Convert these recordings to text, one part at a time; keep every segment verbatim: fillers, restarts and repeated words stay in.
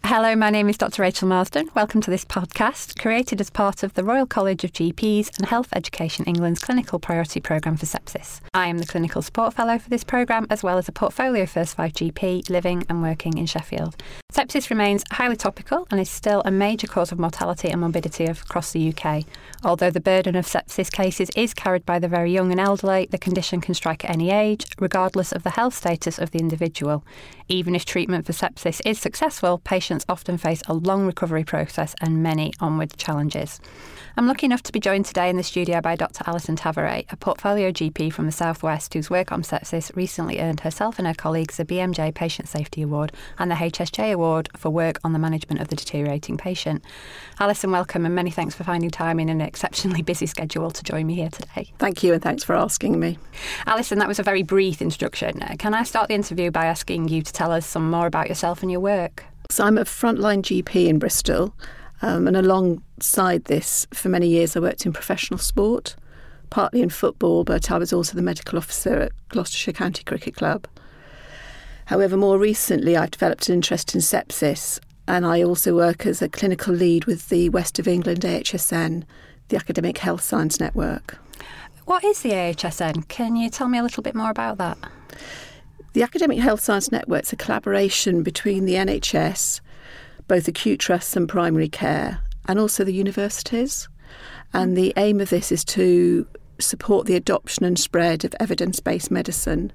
Hello, my name is Doctor Rachel Marsden. Welcome to this podcast, created as part of the Royal College of G Ps and Health Education England's Clinical Priority Programme for Sepsis. I am the Clinical Support Fellow for this programme, as well as a Portfolio First five G P living and working in Sheffield. Sepsis remains highly topical and is still a major cause of mortality and morbidity across the U K. Although the burden of sepsis cases is carried by the very young and elderly, the condition can strike at any age, regardless of the health status of the individual. Even if treatment for sepsis is successful, patients often face a long recovery process and many onward challenges. I'm lucky enough to be joined today in the studio by Doctor Alison Tavares, a portfolio G P from the South West whose work on sepsis recently earned herself and her colleagues the B M J Patient Safety Award and the H S J Award for work on the management of the deteriorating patient. Alison, welcome and many thanks for finding time in an exceptionally busy schedule to join me here today. Thank you and thanks for asking me. Alison, that was a very brief introduction. Can I start the interview by asking you to tell us some more about yourself and your work? So I'm a frontline G P in Bristol, um, and alongside this, for many years I worked in professional sport, partly in football, but I was also the medical officer at Gloucestershire County Cricket Club. However, more recently I've developed an interest in sepsis, and I also work as a clinical lead with the West of England A H S N, the Academic Health Science Network. What is the A H S N? Can you tell me a little bit more about that? The Academic Health Science Network is a collaboration between the N H S, both acute trusts and primary care, and also the universities. And the aim of this is to support the adoption and spread of evidence-based medicine.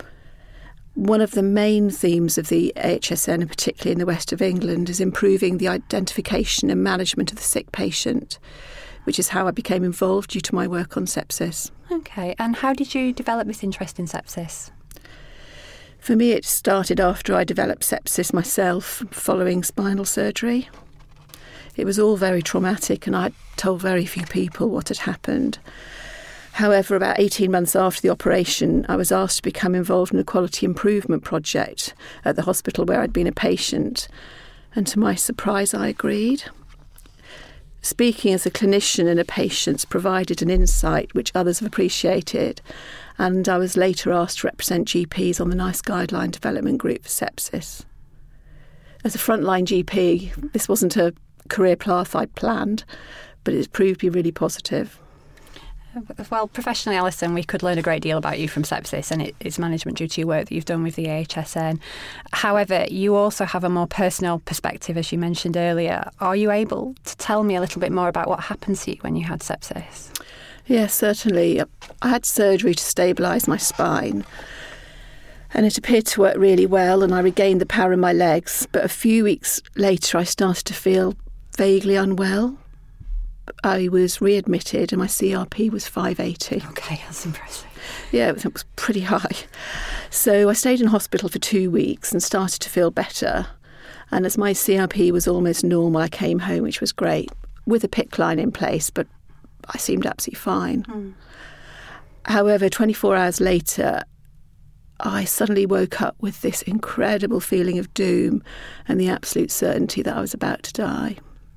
One of the main themes of the A H S N, and particularly in the West of England, is improving the identification and management of the sick patient, which is how I became involved due to my work on sepsis. OK, and how did you develop this interest in sepsis? For me, it started after I developed sepsis myself following spinal surgery. It was all very traumatic and I told very few people what had happened. However, about eighteen months after the operation, I was asked to become involved in a quality improvement project at the hospital where I'd been a patient. And to my surprise, I agreed. Speaking as a clinician and a patient provided an insight which others have appreciated, and I was later asked to represent G Ps on the NICE Guideline Development Group for Sepsis. As a frontline G P, this wasn't a career path I'd planned, but it's proved to be really positive. Well, professionally, Alison, we could learn a great deal about you from sepsis and its management due to your work that you've done with the A H S N. However, you also have a more personal perspective, as you mentioned earlier. Are you able to tell me a little bit more about what happened to you when you had sepsis? Yes, certainly. I had surgery to stabilise my spine, and it appeared to work really well, and I regained the power in my legs. But a few weeks later, I started to feel vaguely unwell. I was readmitted and my C R P was five eighty. OK, that's impressive. Yeah, it was, it was pretty high. So I stayed in hospital for two weeks and started to feel better. And as my C R P was almost normal, I came home, which was great, with a P I C C line in place, but I seemed absolutely fine. Mm. However, twenty-four hours later, I suddenly woke up with this incredible feeling of doom and the absolute certainty that I was about to die.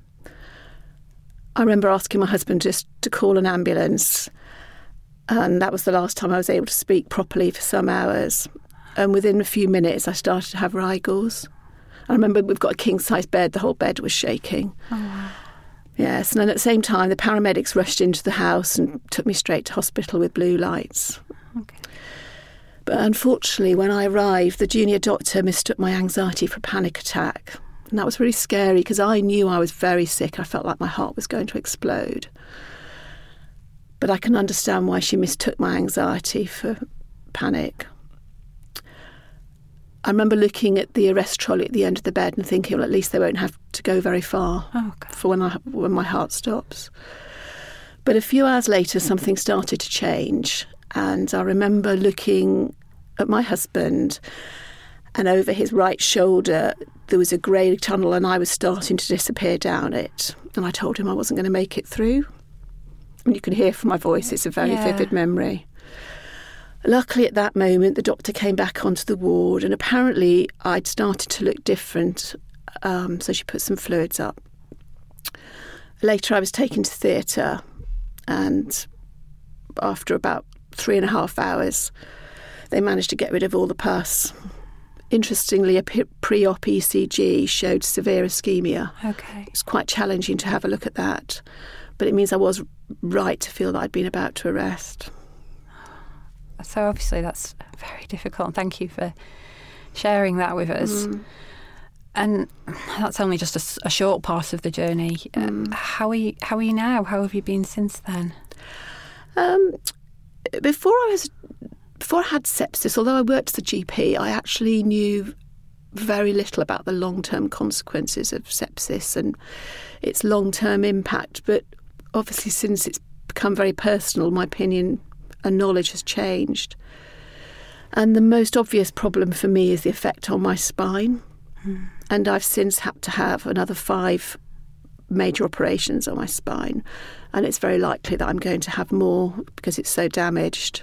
I remember asking my husband just to call an ambulance, and that was the last time I was able to speak properly for some hours. And within a few minutes, I started to have rigors. I remember we've got a king-size bed, the whole bed was shaking. Oh, wow. Yes, and then at the same time, the paramedics rushed into the house and took me straight to hospital with blue lights. Okay. But unfortunately, when I arrived, the junior doctor mistook my anxiety for a panic attack. And that was really scary because I knew I was very sick. I felt like my heart was going to explode. But I can understand why she mistook my anxiety for panic. I remember looking at the arrest trolley at the end of the bed and thinking, well, at least they won't have to go very far oh, for when, I, when my heart stops. But a few hours later, something started to change. And I remember looking at my husband, and over his right shoulder, there was a grey tunnel and I was starting to disappear down it. And I told him I wasn't going to make it through. And you can hear from my voice, it's a very yeah. vivid memory. Luckily, at that moment, the doctor came back onto the ward and apparently I'd started to look different, um, so she put some fluids up. Later, I was taken to theatre, and after about three and a half hours, they managed to get rid of all the pus interestingly, a pre-op E C G showed severe ischemia. Okay. It's quite challenging to have a look at that, but it means I was right to feel that I'd been about to arrest. So obviously that's very difficult. Thank you for sharing that with us. Mm. And that's only just a, a short part of the journey. Mm. Uh, how are you? How are you now? How have you been since then? Um, before I was, before I had sepsis, although I worked as a G P, I actually knew very little about the long-term consequences of sepsis and its long-term impact. But obviously, since it's become very personal, my opinion and knowledge has changed. And the most obvious problem for me is the effect on my spine. Mm. And I've since had to have another five major operations on my spine. And it's very likely that I'm going to have more because it's so damaged.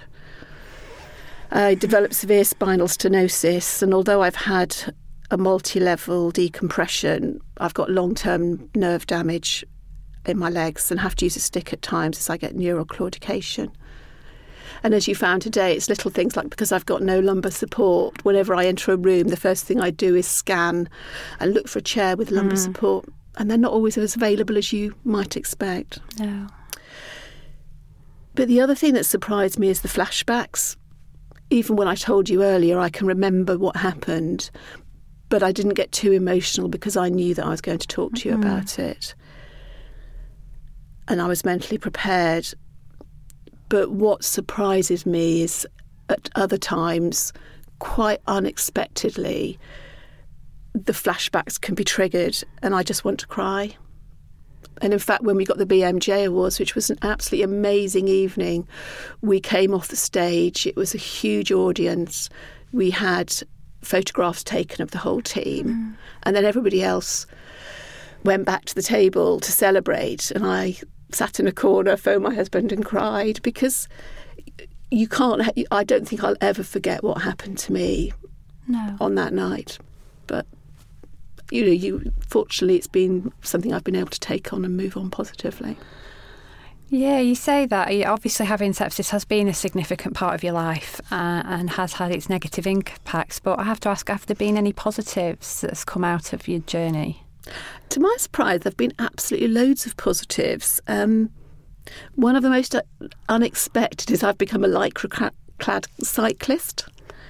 I developed severe spinal stenosis, and although I've had a multi-level decompression, I've got long-term nerve damage in my legs and have to use a stick at times as I get neural claudication. And as you found today, it's little things like, because I've got no lumbar support, whenever I enter a room, the first thing I do is scan and look for a chair with lumbar mm. support. And they're not always as available as you might expect. No. But the other thing that surprised me is the flashbacks. Even when I told you earlier, I can remember what happened, but I didn't get too emotional because I knew that I was going to talk to you mm. about it. And I was mentally prepared. But what surprises me is at other times, quite unexpectedly, the flashbacks can be triggered and I just want to cry. And in fact, when we got the B M J Awards, which was an absolutely amazing evening, we came off the stage. It was a huge audience. We had photographs taken of the whole team. Mm. And then everybody else went back to the table to celebrate. And I sat in a corner, phoned my husband and cried because you can't, I don't think I'll ever forget what happened to me no. on that night. But, you know, you fortunately it's been something I've been able to take on and move on positively. Yeah, you say that. Obviously having sepsis has been a significant part of your life uh, and has had its negative impacts. But I have to ask, have there been any positives that's come out of your journey? To my surprise, there have been absolutely loads of positives. Um, one of the most unexpected is I've become a lycra-clad cyclist.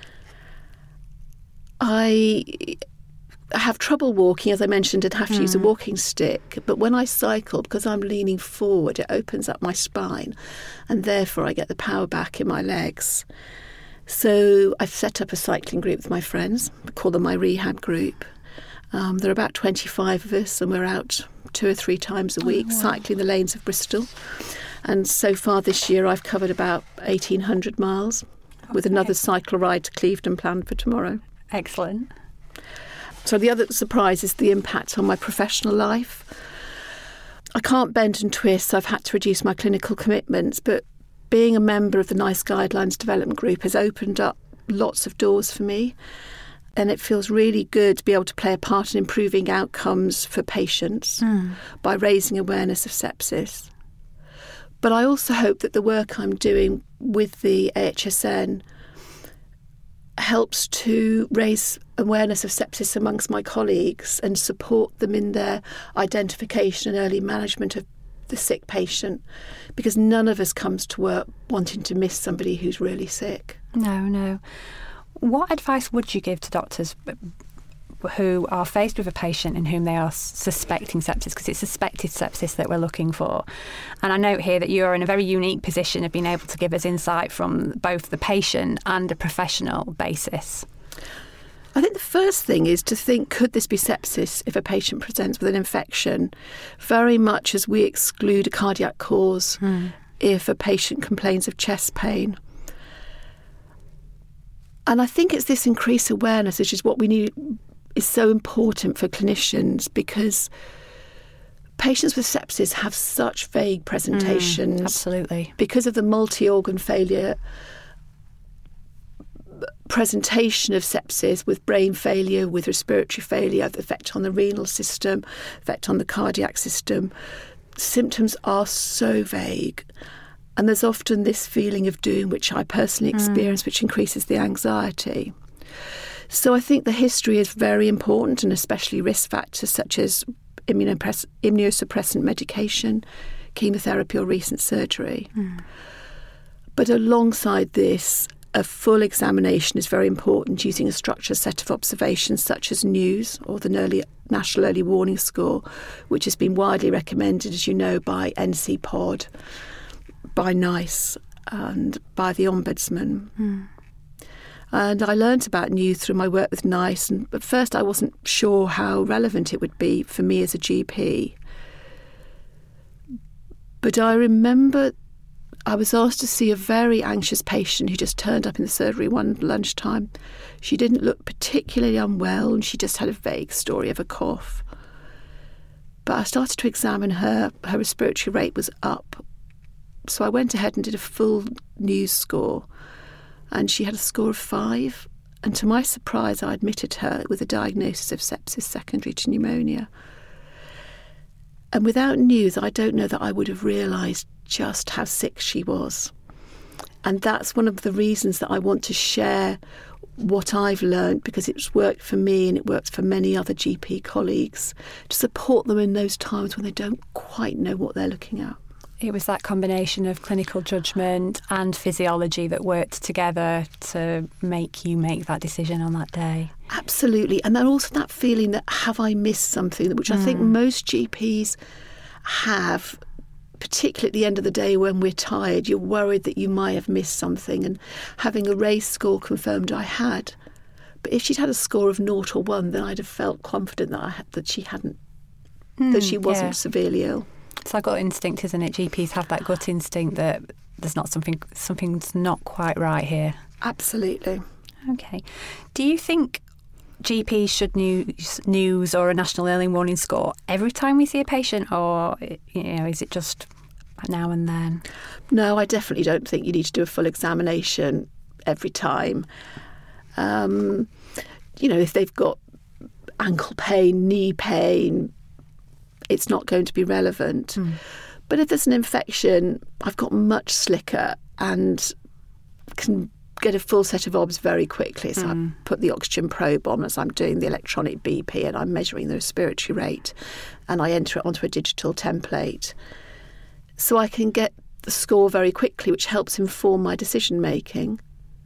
I have trouble walking, as I mentioned, and have to mm. use a walking stick. But when I cycle, because I'm leaning forward, it opens up my spine, and therefore I get the power back in my legs. So I've set up a cycling group with my friends. I call them my rehab group. Um, there are about twenty-five of us, and we're out two or three times a week, oh, wow. cycling the lanes of Bristol. And so far this year, I've covered about eighteen hundred miles, okay. with another cycle ride to Clevedon planned for tomorrow. Excellent. So the other surprise is the impact on my professional life. I can't bend and twist, so I've had to reduce my clinical commitments, but being a member of the NICE Guidelines Development Group has opened up lots of doors for me. And it feels really good to be able to play a part in improving outcomes for patients mm. by raising awareness of sepsis. But I also hope that the work I'm doing with the A H S N helps to raise awareness of sepsis amongst my colleagues and support them in their identification and early management of the sick patient, because none of us comes to work wanting to miss somebody who's really sick. No, no. What advice would you give to doctors who are faced with a patient in whom they are suspecting sepsis, because it's suspected sepsis that we're looking for? And I note here that you are in a very unique position of being able to give us insight from both the patient and a professional basis. I think the first thing is to think, could this be sepsis if a patient presents with an infection? Very much as we exclude a cardiac cause mm. if a patient complains of chest pain. And I think it's this increased awareness, which is what we need, is so important for clinicians, because patients with sepsis have such vague presentations. Mm, absolutely. Because of the multi-organ failure presentation of sepsis, with brain failure, with respiratory failure, the effect on the renal system, effect on the cardiac system, symptoms are so vague. And there's often this feeling of doom, which I personally experience, mm. which increases the anxiety. So I think the history is very important, and especially risk factors such as immunopress- immunosuppressant medication, chemotherapy or recent surgery. Mm. But alongside this, a full examination is very important using a structured set of observations such as NEWS, or the early, National Early Warning Score, which has been widely recommended, as you know, by N C P O D, by NICE and by the Ombudsman. Mm. And I learnt about NEWS through my work with NICE, and at first I wasn't sure how relevant it would be for me as a G P. But I remember I was asked to see a very anxious patient who just turned up in the surgery one lunchtime. She didn't look particularly unwell, and she just had a vague story of a cough. But I started to examine her. Her respiratory rate was up. So I went ahead and did a full NEWS score, and she had a score of five. And to my surprise, I admitted her with a diagnosis of sepsis secondary to pneumonia. And without NEWS, I don't know that I would have realised just how sick she was. And that's one of the reasons that I want to share what I've learned, because it's worked for me and it works for many other G P colleagues, to support them in those times when they don't quite know what they're looking at. It was that combination of clinical judgment and physiology that worked together to make you make that decision on that day. Absolutely. And then also that feeling that, have I missed something, which mm. I think most G Ps have, particularly at the end of the day when we're tired. You're worried that you might have missed something, and having a raised score confirmed I had. But if she'd had a score of naught or one, then I'd have felt confident that I had, that she hadn't, mm, that she wasn't yeah. severely ill. It's our gut instinct, isn't it? G Ps have that gut instinct that there's not something, something's not quite right here. Absolutely. Okay. Do you think G Ps should use NEWS or a National Early Warning Score every time we see a patient, or you know, is it just now and then? No, I definitely don't think you need to do a full examination every time. Um, you know, if they've got ankle pain, knee pain, it's not going to be relevant. Mm. But if there's an infection, I've got much slicker and can get a full set of obs very quickly. So mm. I put the oxygen probe on as I'm doing the electronic B P, and I'm measuring the respiratory rate, and I enter it onto a digital template. So I can get the score very quickly, which helps inform my decision making.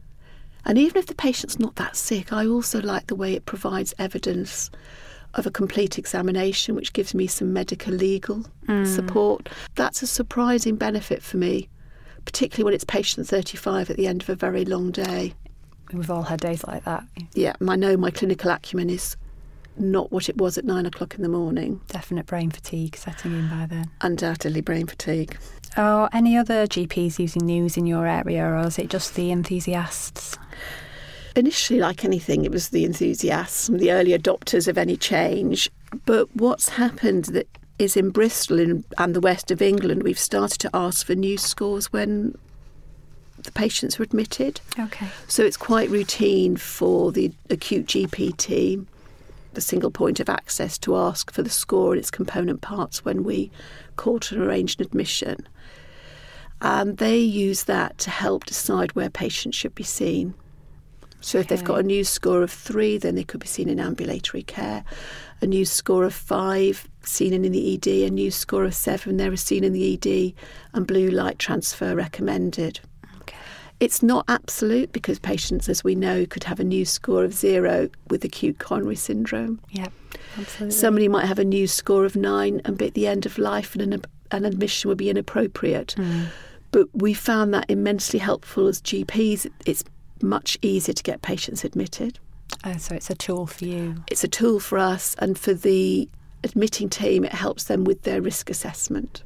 And even if the patient's not that sick, I also like the way it provides evidence of a complete examination, which gives me some medical legal mm. support. That's a surprising benefit for me, particularly when it's patient thirty-five at the end of a very long day. We've all had days like that. Yeah, I know my clinical acumen is not what it was at nine o'clock in the morning. Definite brain fatigue setting in by then. Undoubtedly brain fatigue. Oh, any other G Ps using NEWS in your area, or is it just the enthusiasts? Initially, like anything, it was the enthusiasts and the early adopters of any change. But what's happened that is in Bristol and, and the west of England, we've started to ask for NEWS scores when the patients are admitted. Okay. So it's quite routine for the acute G P team, the single point of access, to ask for the score and its component parts when we call to arrange an admission. And they use that to help decide where patients should be seen. So if okay. they've got a NEWS score of three, then they could be seen in ambulatory care. A NEWS score of five, seen in the E D. A NEWS score of seven, they're seen in the E D, and blue light transfer recommended. Okay. It's not absolute, because patients, as we know, could have a NEWS score of zero with acute coronary syndrome. Yeah, absolutely. Somebody might have a NEWS score of nine and be at the end of life, and an, an admission would be inappropriate. Mm. But we found that immensely helpful as G Ps. It's much easier to get patients admitted. Oh, so it's a tool for you. It's a tool for us, and for the admitting team, it helps them with their risk assessment.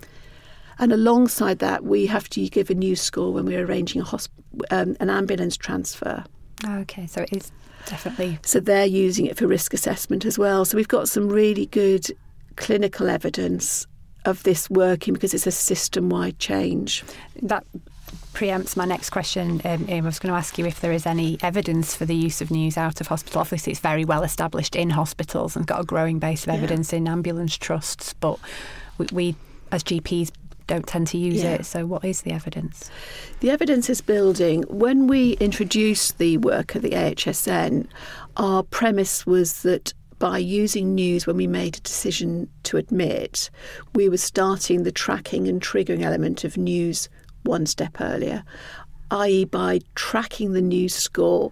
And alongside that, we have to give a NEWS score when we're arranging a hosp- um, an ambulance transfer. Okay, so it is definitely... So they're using it for risk assessment as well. So we've got some really good clinical evidence of this working, because it's a system-wide change. That preempts my next question. Um, I was going to ask you if there is any evidence for the use of NEWS out of hospital. Obviously, it's very well established in hospitals and got a growing base of evidence yeah. in ambulance trusts. But we, we, as G Ps, don't tend to use Yeah. it. So what is the evidence? The evidence is building. When we introduced the work at the A H S N, our premise was that by using news when we made a decision to admit, we were starting the tracking and triggering element of news one step earlier, that is by tracking the news score.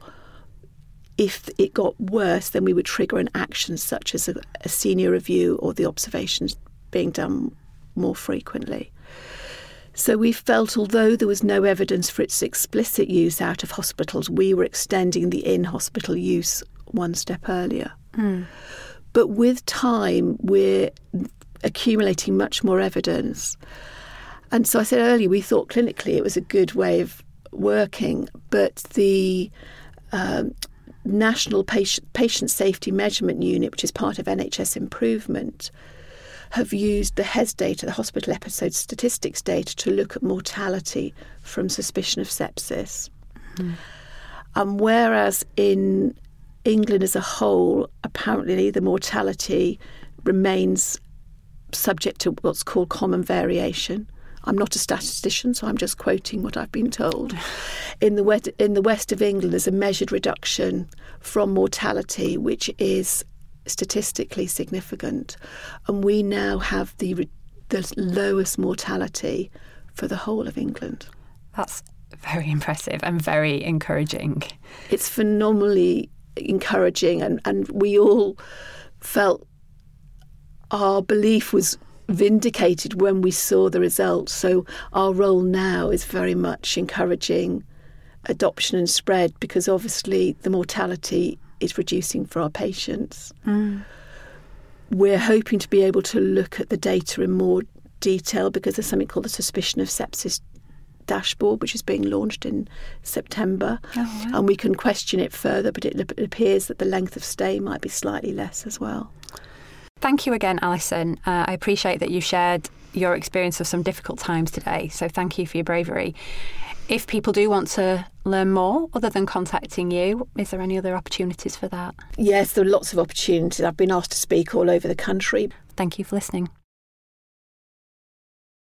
If it got worse, then we would trigger an action such as a, a senior review or the observations being done more frequently. So we felt, although there was no evidence for its explicit use out of hospitals, we were extending the in-hospital use one step earlier. Mm. But with time, we're accumulating much more evidence. And so I said earlier, we thought clinically it was a good way of working, but the um, National Patient, Patient Safety Measurement Unit, which is part of N H S Improvement, have used the H E S data, the hospital episode statistics data, to look at mortality from suspicion of sepsis. Mm. And whereas in England as a whole, apparently the mortality remains subject to what's called common variation. I'm not a statistician, so I'm just quoting what I've been told. In the west, in the west of England, there's a measured reduction from mortality, which is statistically significant. And we now have the the lowest mortality for the whole of England. That's very impressive and very encouraging. It's phenomenally encouraging, and, and we all felt our belief was vindicated when we saw the results. So our role now is very much encouraging adoption and spread, because obviously the mortality is reducing for our patients. Mm. We're hoping to be able to look at the data in more detail, because there's something called the Suspicion of Sepsis dashboard, which is being launched in September. Oh, wow. And we can question it further, but it, it appears that the length of stay might be slightly less as well. Thank you again, Alison. Uh, I appreciate that you shared your experience of some difficult times today, so thank you for your bravery. If people do want to learn more, other than contacting you, is there any other opportunities for that? Yes, there are lots of opportunities. I've been asked to speak all over the country. Thank you for listening.